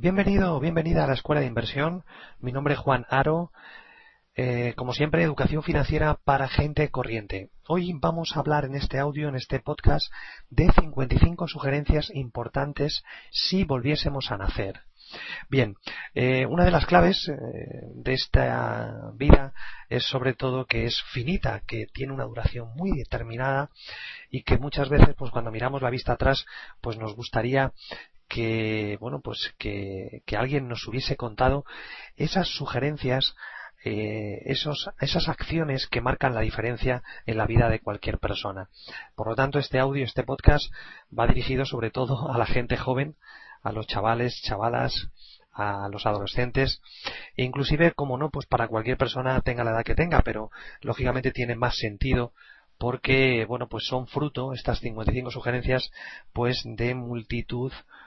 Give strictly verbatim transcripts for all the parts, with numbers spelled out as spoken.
Bienvenido o bienvenida a la Escuela de Inversión. Mi nombre es Juan Aro. Eh, como siempre, educación financiera para gente corriente. Hoy vamos a hablar en este audio, en este podcast, de cincuenta y cinco sugerencias importantes si volviésemos a nacer. Bien, eh, una de las claves eh, de esta vida es sobre todo que es finita, que tiene una duración muy determinada y que muchas veces, pues cuando miramos la vista atrás, pues nos gustaría que, bueno, pues que, que alguien nos hubiese contado esas sugerencias, eh, esos, esas acciones que marcan la diferencia en la vida de cualquier persona. Por lo tanto, este audio, este podcast va dirigido sobre todo a la gente joven, a los chavales, chavalas, a los adolescentes e inclusive, como no, pues para cualquier persona tenga la edad que tenga, pero lógicamente tiene más sentido porque, bueno, pues son fruto, estas cincuenta y cinco sugerencias, pues de multitud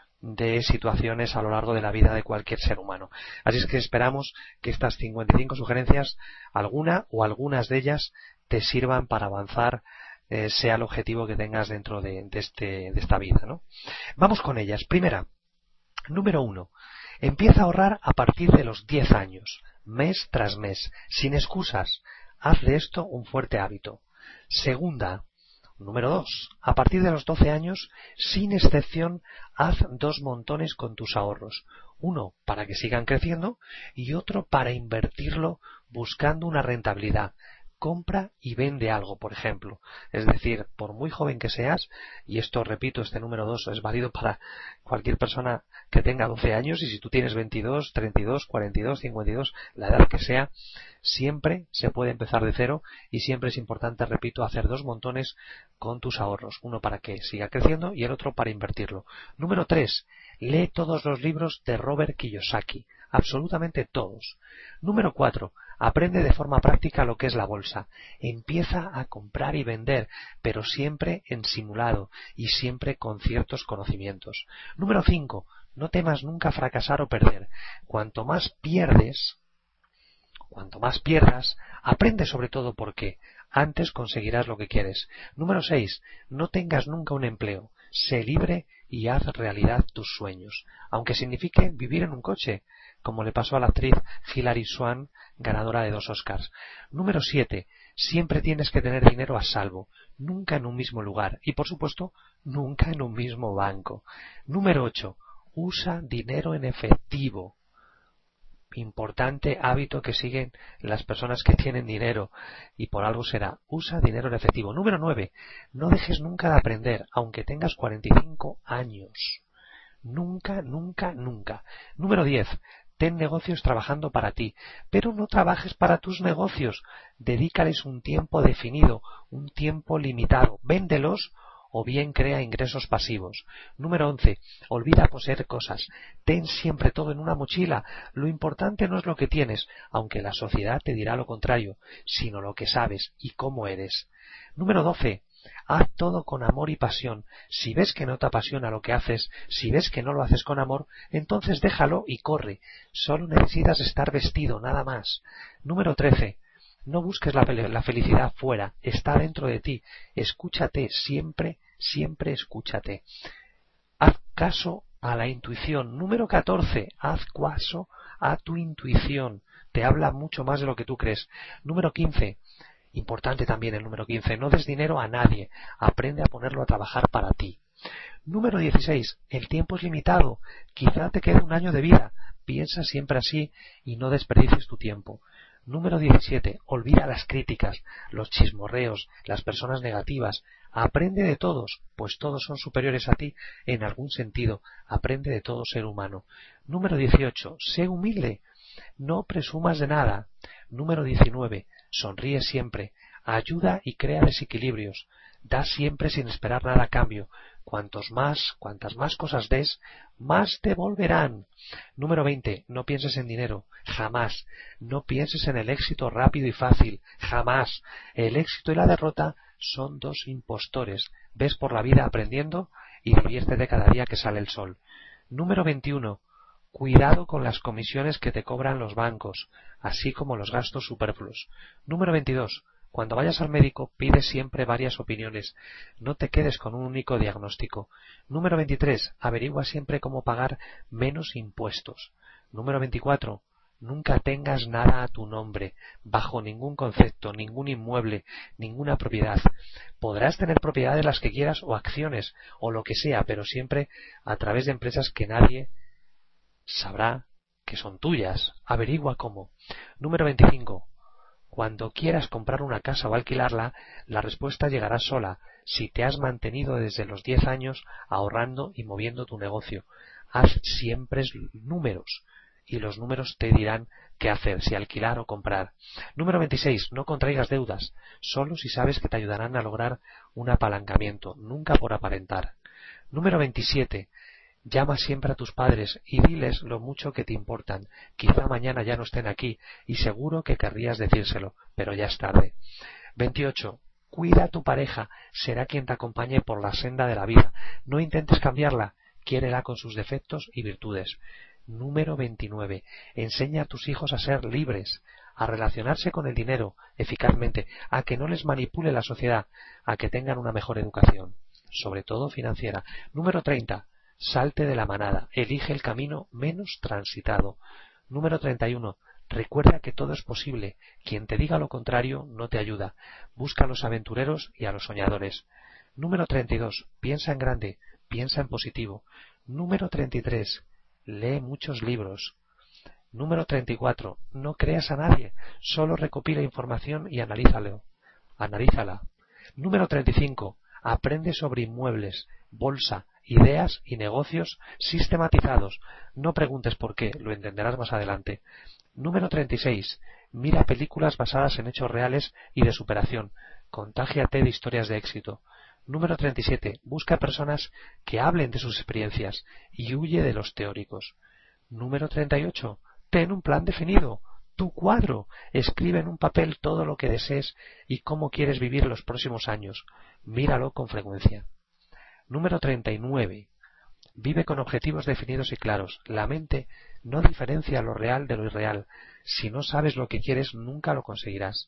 de situaciones a lo largo de la vida de cualquier ser humano. Así es que esperamos que estas cincuenta y cinco sugerencias, alguna o algunas de ellas, te sirvan para avanzar, eh, sea el objetivo que tengas dentro de, de, este, de esta vida, ¿no? Vamos con ellas. Primera, número uno. Empieza a ahorrar a partir de los diez años, mes tras mes, sin excusas. Haz de esto un fuerte hábito. Segunda, número dos. A partir de los doce años, sin excepción, haz dos montones con tus ahorros. Uno para que sigan creciendo y otro para invertirlo buscando una rentabilidad. Compra y vende algo, por ejemplo. Es decir, por muy joven que seas, y esto, repito, este número dos es válido para cualquier persona que tenga doce años, y si tú tienes veintidós, treinta y dos, cuarenta y dos, cincuenta y dos, la edad que sea, siempre se puede empezar de cero y siempre es importante, repito, hacer dos montones con tus ahorros. Uno para que siga creciendo y el otro para invertirlo. Número tres. Lee todos los libros de Robert Kiyosaki. Absolutamente todos. Número cuatro. Aprende de forma práctica lo que es la bolsa. Empieza a comprar y vender, pero siempre en simulado y siempre con ciertos conocimientos. Número cinco. No temas nunca fracasar o perder. Cuanto más pierdes, cuanto más pierdas, aprende sobre todo por qué. Antes conseguirás lo que quieres. Número seis. No tengas nunca un empleo. Sé libre y haz realidad tus sueños, aunque signifique vivir en un coche, como le pasó a la actriz Hilary Swank, ganadora de dos Oscars. Número siete. Siempre tienes que tener dinero a salvo, nunca en un mismo lugar y, por supuesto, nunca en un mismo banco. Número ocho. Usa dinero en efectivo. Importante hábito que siguen las personas que tienen dinero y por algo será. Usa dinero en efectivo. Número nueve. No dejes nunca de aprender, aunque tengas cuarenta y cinco años. Nunca, nunca, nunca. Número diez. Ten negocios trabajando para ti, pero no trabajes para tus negocios. Dedícales un tiempo definido, un tiempo limitado. Véndelos o bien crea ingresos pasivos. Número once. Olvida poseer cosas. Ten siempre todo en una mochila. Lo importante no es lo que tienes, aunque la sociedad te dirá lo contrario, sino lo que sabes y cómo eres. Número doce. Haz todo con amor y pasión. Si ves que no te apasiona lo que haces, si ves que no lo haces con amor, entonces déjalo y corre. Solo necesitas estar vestido, nada más. Número trece. No busques la, la felicidad fuera, está dentro de ti. Escúchate, siempre, siempre escúchate. Haz caso a la intuición. Número catorce. Haz caso a tu intuición. Te habla mucho más de lo que tú crees. Número quince. Importante también el número quince. No des dinero a nadie. Aprende a ponerlo a trabajar para ti. Número dieciséis. El tiempo es limitado. Quizá te quede un año de vida. Piensa siempre así y no desperdicies tu tiempo. Número diecisiete. Olvida las críticas, los chismorreos, las personas negativas. Aprende de todos, pues todos son superiores a ti en algún sentido. Aprende de todo ser humano. Número dieciocho. Sé humilde. No presumas de nada. Número diecinueve. Sonríe siempre. Ayuda y crea desequilibrios. Da siempre sin esperar nada a cambio. Cuantos más, cuantas más cosas des, más te volverán. Número veinte. No pienses en dinero. Jamás. No pienses en el éxito rápido y fácil. Jamás. El éxito y la derrota son dos impostores. Ves por la vida aprendiendo y diviértete cada día que sale el sol. Número veintiuno. Cuidado con las comisiones que te cobran los bancos, así como los gastos superfluos. Número veintidós. Cuando vayas al médico, pide siempre varias opiniones. No te quedes con un único diagnóstico. Número veintitrés. Averigua siempre cómo pagar menos impuestos. Número veinticuatro. Nunca tengas nada a tu nombre, bajo ningún concepto, ningún inmueble, ninguna propiedad. Podrás tener propiedades las que quieras o acciones o lo que sea, pero siempre a través de empresas que nadie sabrá que son tuyas. Averigua cómo. Número veinticinco. Cuando quieras comprar una casa o alquilarla, la respuesta llegará sola si te has mantenido desde los diez años ahorrando y moviendo tu negocio. Haz siempre números y los números te dirán qué hacer, si alquilar o comprar. Número veintiséis. No contraigas deudas, solo si sabes que te ayudarán a lograr un apalancamiento, nunca por aparentar. Número veintisiete. Llama siempre a tus padres y diles lo mucho que te importan. Quizá mañana ya no estén aquí y seguro que querrías decírselo, pero ya es tarde. veintiocho. Cuida a tu pareja, será quien te acompañe por la senda de la vida. No intentes cambiarla, quiérela con sus defectos y virtudes. Número veintinueve. Enseña a tus hijos a ser libres, a relacionarse con el dinero eficazmente, a que no les manipule la sociedad, a que tengan una mejor educación, sobre todo financiera. Número treinta. Salte de la manada, elige el camino menos transitado. Número treinta y uno. Recuerda que todo es posible, quien te diga lo contrario no te ayuda. Busca a los aventureros y a los soñadores. Número treinta y dos. Piensa en grande, piensa en positivo. Número treinta y tres. Lee muchos libros. Número treinta y cuatro. No creas a nadie, solo recopila información y analízalo. Analízala. Número treinta y cinco. Aprende sobre inmuebles, bolsa, ideas y negocios sistematizados. No preguntes por qué, lo entenderás más adelante. Número treinta y seis. Mira películas basadas en hechos reales y de superación. Contágiate de historias de éxito. Número treinta y siete. Busca personas que hablen de sus experiencias y huye de los teóricos. Número treinta y ocho. Ten un plan definido, tu cuadro. Escribe en un papel todo lo que desees y cómo quieres vivir los próximos años. Míralo con frecuencia. Número treinta y nueve. Vive con objetivos definidos y claros. La mente no diferencia lo real de lo irreal. Si no sabes lo que quieres, nunca lo conseguirás.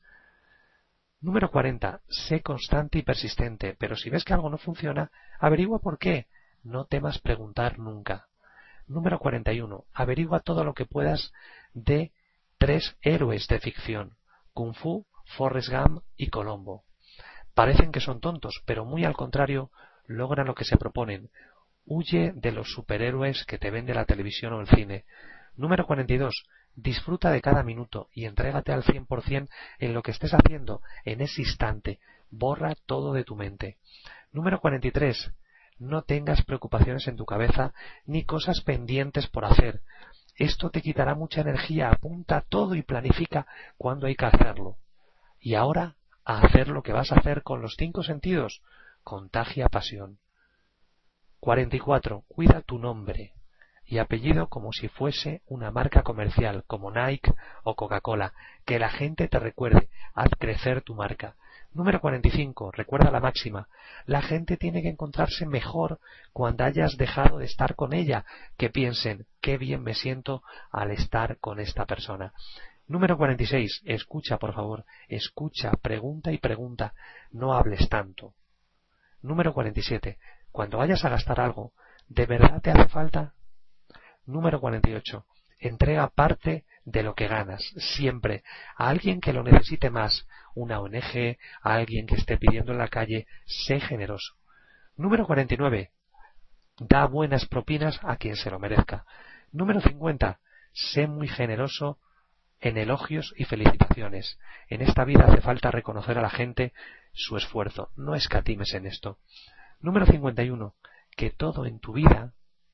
Número cuarenta. Sé constante y persistente, pero si ves que algo no funciona, averigua por qué. No temas preguntar nunca. Número cuarenta y uno. Averigua todo lo que puedas de tres héroes de ficción: Kung Fu, Forrest Gump y Colombo. Parecen que son tontos, pero muy al contrario, logran lo que se proponen. Huye de los superhéroes que te vende la televisión o el cine. Número cuarenta y dos. Disfruta de cada minuto y entrégate al cien por cien en lo que estés haciendo en ese instante. Borra todo de tu mente. Número cuarenta y tres. No tengas preocupaciones en tu cabeza ni cosas pendientes por hacer. Esto te quitará mucha energía. Apunta todo y planifica cuándo hay que hacerlo. Y ahora, a hacer lo que vas a hacer con los cinco sentidos. Contagia pasión. cuarenta y cuatro. Cuida tu nombre y apellido como si fuese una marca comercial, como Nike o Coca-Cola. Que la gente te recuerde. Haz crecer tu marca. Número cuarenta y cinco. Recuerda la máxima. La gente tiene que encontrarse mejor cuando hayas dejado de estar con ella. Que piensen, qué bien me siento al estar con esta persona. Número cuarenta y seis. Escucha, por favor. Escucha, pregunta y pregunta. No hables tanto. Número cuarenta y siete. Cuando vayas a gastar algo, ¿de verdad te hace falta? Número cuarenta y ocho. Entrega parte de lo que ganas, siempre, a alguien que lo necesite más, una O N Ge, a alguien que esté pidiendo en la calle. Sé generoso. Número cuarenta y nueve. Da buenas propinas a quien se lo merezca. Número cincuenta. Sé muy generoso en elogios y felicitaciones. En esta vida hace falta reconocer a la gente su esfuerzo. No escatimes en esto. Número cincuenta y uno. Que todo en tu vida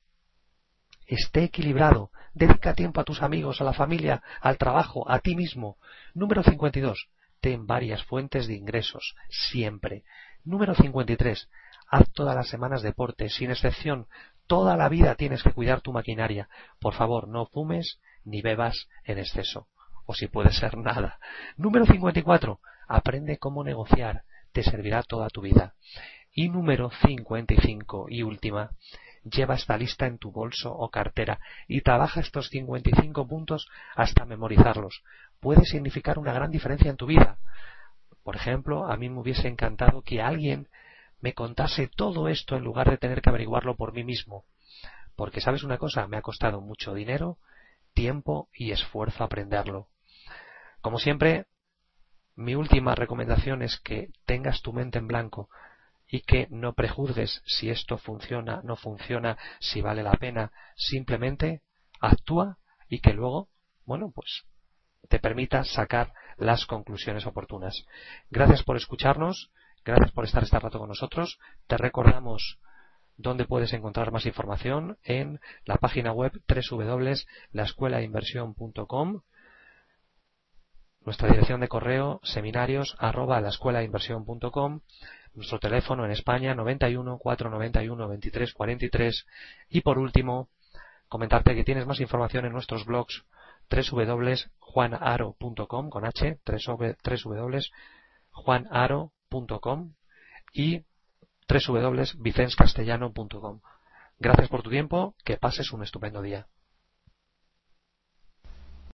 esté equilibrado. Dedica tiempo a tus amigos, a la familia, al trabajo, a ti mismo. Número cincuenta y dos. Ten varias fuentes de ingresos, siempre. Número cincuenta y tres. Haz todas las semanas deporte, sin excepción. Toda la vida tienes que cuidar tu maquinaria. Por favor, no fumes ni bebas en exceso. O si puede ser nada. Número cincuenta y cuatro. Aprende cómo negociar. Te servirá toda tu vida. Y número cincuenta y cinco y última. Lleva esta lista en tu bolso o cartera y trabaja estos cincuenta y cinco puntos hasta memorizarlos. Puede significar una gran diferencia en tu vida. Por ejemplo, a mí me hubiese encantado que alguien me contase todo esto en lugar de tener que averiguarlo por mí mismo. Porque, ¿sabes una cosa? Me ha costado mucho dinero, tiempo y esfuerzo aprenderlo. Como siempre, mi última recomendación es que tengas tu mente en blanco y que no prejuzgues si esto funciona, no funciona, si vale la pena. Simplemente actúa y que luego, bueno, pues te permita sacar las conclusiones oportunas. Gracias por escucharnos, gracias por estar este rato con nosotros. Te recordamos dónde puedes encontrar más información en la página web doble u doble u doble u punto la escuela de inversión punto com, nuestra dirección de correo seminarios arroba la escuela de inversión punto com, nuestro teléfono en España noventa y uno, cuatrocientos noventa y uno, veintitrés cuarenta y tres, y por último comentarte que tienes más información en nuestros blogs doble u doble u doble u punto juan aro punto com con h, doble u doble u doble u punto juan aro punto com y doble u doble u doble u punto vicens castellano punto com. Gracias por tu tiempo, que pases un estupendo día.